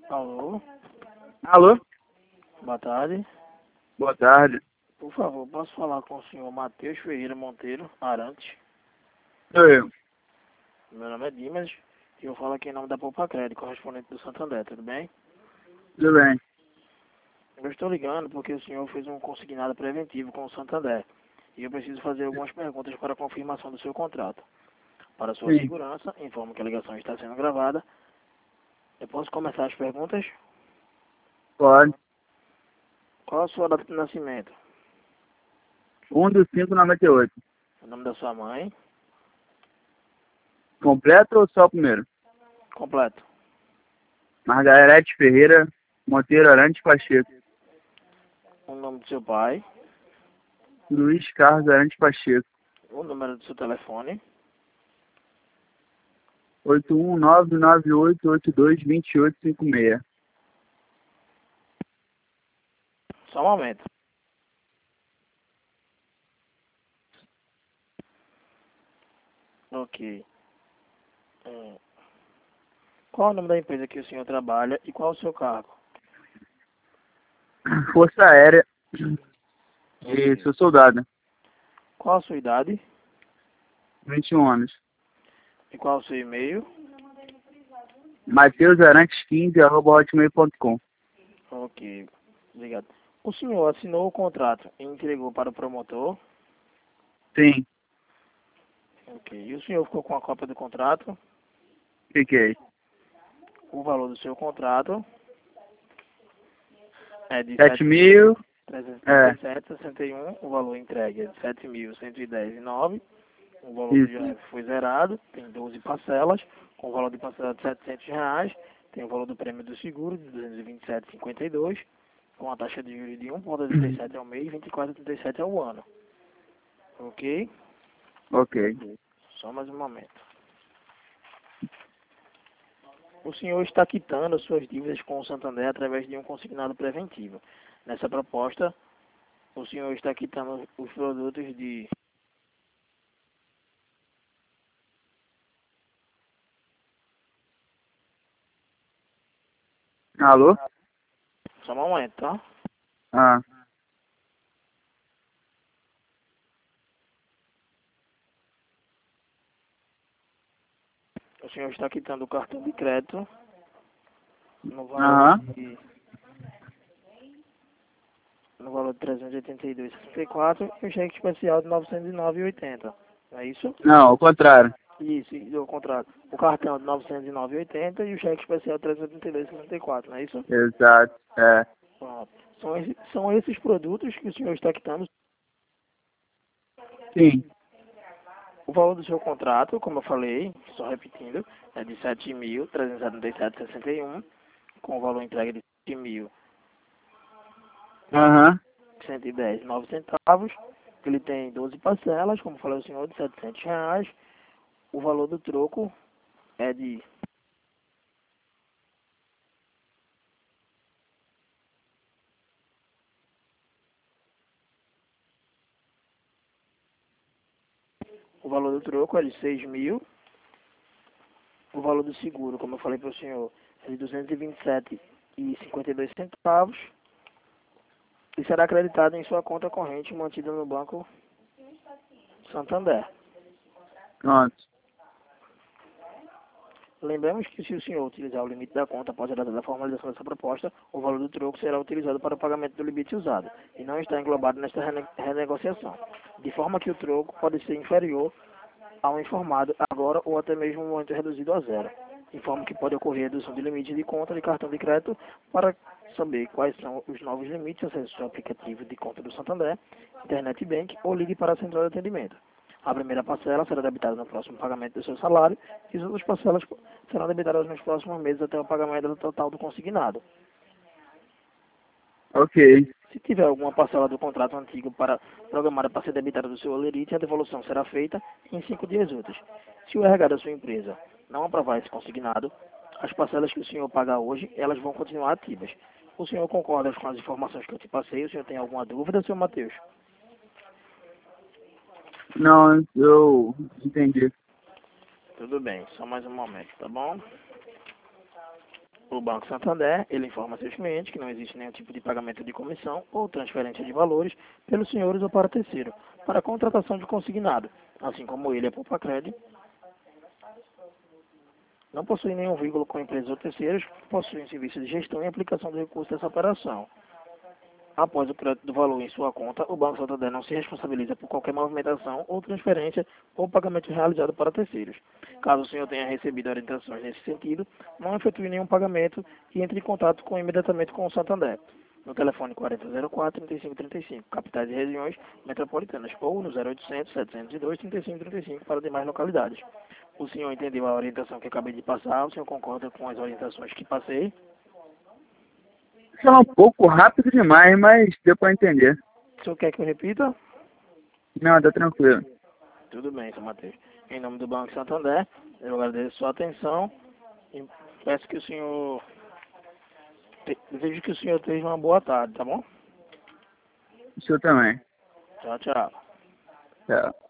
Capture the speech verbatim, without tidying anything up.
Alô, Alô? boa tarde. Boa tarde. Por favor, posso falar com o senhor Matheus Ferreira Monteiro Arantes? Sou eu. Meu nome é Dimas e eu falo aqui em nome da Poupa Crédito, correspondente do Santander, tudo bem? Tudo bem. Eu estou ligando porque o senhor fez um consignado preventivo com o Santander e eu preciso fazer algumas perguntas para a confirmação do seu contrato. Para sua Sim, segurança, informo que a ligação está sendo gravada. Eu posso começar as perguntas? pode. Qual a sua data de nascimento? um do cinco noventa e oito. O nome da sua mãe? Completo ou só o primeiro? Completo. Margarete Ferreira Monteiro Arantes Pacheco. O nome do seu pai? Luiz Carlos Arantes Pacheco. O número do seu telefone? oito um nove nove oito oito dois dois oito cinco seis. Só um momento. Ok. Hum. Qual é o nome da empresa que o senhor trabalha e qual é o seu cargo? Força Aérea e Ok. sou soldado. Qual a sua idade vinte e um anos. e qual é o seu e-mail? Mateus Arantes quinze arroba hotmail ponto com. Ok. Obrigado. O senhor assinou o contrato e entregou para o promotor? Sim, Ok. E o senhor ficou com a cópia do contrato? fiquei. O valor do seu contrato é de sete mil. trezentos e trinta É, e sete vírgula sessenta e um. O valor entregue é de sete mil cento e dez vírgula nove. O valor do isso. I R F foi zerado, tem doze parcelas, com o valor de parcela de setecentos reais, tem o valor do prêmio do seguro de duzentos e vinte e sete vírgula cinquenta e dois, com a taxa de juros de um vírgula trinta e sete ao mês e vinte e quatro vírgula trinta e sete ao ano. Ok? Ok. Só mais um momento. O senhor está quitando suas dívidas com o Santander através de um consignado preventivo. Nessa proposta, o senhor está quitando os produtos de... Alô? Só um momento, tá? Ah, O senhor está quitando o cartão de crédito no valor aham. de no valor de trezentos e oitenta e dois vírgula sessenta e quatro e o cheque especial de novecentos e nove vírgula oitenta. Não é isso? Não, ao contrário. Isso, e o contrato. O cartão de novecentos e nove vírgula oitenta e o cheque especial de trezentos e oitenta e dois vírgula sessenta e quatro, não é isso? Exato. É. Pronto. São, esses, são esses produtos que o senhor está quitando. Sim. O valor do seu contrato, como eu falei, só repetindo, é de sete mil trezentos e setenta e sete vírgula sessenta e um, com o valor entregue de sete mil Aham. cento e dez vírgula nove centavos. Ele tem doze parcelas, como falei o senhor, de setecentos reais. O valor do troco é de o valor do troco é de seis mil. O valor do seguro, como eu falei para o senhor, é de duzentos e vinte e sete vírgula cinquenta e dois centavos e será acreditado em sua conta corrente mantida no Banco Santander. Pronto. Lembramos que se o senhor utilizar o limite da conta após a data da formalização dessa proposta, o valor do troco será utilizado para o pagamento do limite usado e não está englobado nesta rene renegociação, de forma que o troco pode ser inferior ao informado agora ou até mesmo um momento reduzido a zero. Informo que pode ocorrer redução de limite de conta de cartão de crédito. Para saber quais são os novos limites, acesse o aplicativo de conta do Santander, Internet Bank ou ligue para a central de atendimento. A primeira parcela será debitada no próximo pagamento do seu salário e as outras parcelas serão debitadas nos próximos meses até o pagamento do total do consignado. Ok. Se tiver alguma parcela do contrato antigo para programada para ser debitada do seu olerite, a devolução será feita em cinco dias úteis. Se o R H da sua empresa não aprovar esse consignado, as parcelas que o senhor pagar hoje, elas vão continuar ativas. O senhor concorda com as informações que eu te passei? O senhor tem alguma dúvida, senhor Matheus? Não, eu entendi. Tudo bem, só mais um momento, tá bom? O Banco Santander, ele informa a seus clientes que não existe nenhum tipo de pagamento de comissão ou transferência de valores pelos senhores ou para terceiro, para a contratação de consignado, assim como ele, a Poupa-Cred, não possui nenhum vínculo com empresas ou terceiros que possuem serviço de gestão e aplicação do recurso dessa operação. Após o crédito do valor em sua conta, o Banco Santander não se responsabiliza por qualquer movimentação ou transferência ou pagamento realizado para terceiros. Caso o senhor tenha recebido orientações nesse sentido, não efetue nenhum pagamento e entre em contato com, imediatamente com o Santander, no telefone quarenta zero quatro, trinta e cinco trinta e cinco, capitais e regiões metropolitanas, ou no zero oitocentos, setecentos e dois, trinta e cinco trinta e cinco para demais localidades. O senhor entendeu a orientação que acabei de passar? O senhor concorda com as orientações que passei? Isso é um pouco rápido demais, mas deu para entender. O senhor quer que eu repita? Não, tá tranquilo. Tudo bem, seu Matheus. Em nome do Banco Santander, eu agradeço sua atenção e peço que o senhor... te- Desejo que o senhor tenha uma boa tarde, tá bom? O senhor também. Tchau, tchau. Tchau.